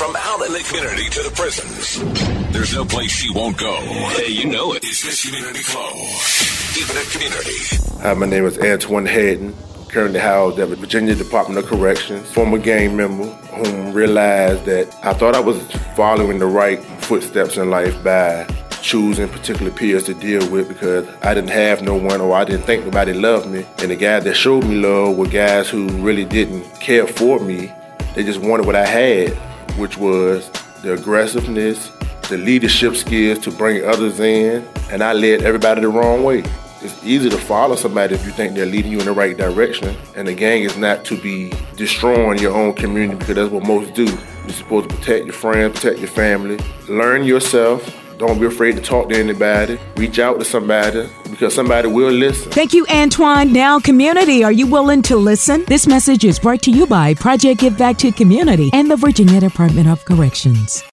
From out in the community to the prisons, there's no place she won't go. Hey, you know it. It's Miss Community Flow. Keeping it community. Hi, my name is Antoine Hayden. Currently housed at the Virginia Department of Corrections. Former gang member whom realized that I thought I was following the right footsteps in life by choosing particular peers to deal with because I didn't have no one or I didn't think nobody loved me. And the guys that showed me love were guys who really didn't care for me. They just wanted what I had, which was the aggressiveness, the leadership skills to bring others in, and I led everybody the wrong way. It's easy to follow somebody if you think they're leading you in the right direction, and the gang is not to be destroying your own community because that's what most do. You're supposed to protect your friends, protect your family, learn yourself. Don't be afraid to talk to anybody. Reach out to somebody because somebody will listen. Thank you, Antoine. Now, community, are you willing to listen? This message is brought to you by Project Give Back to Community and the Virginia Department of Corrections.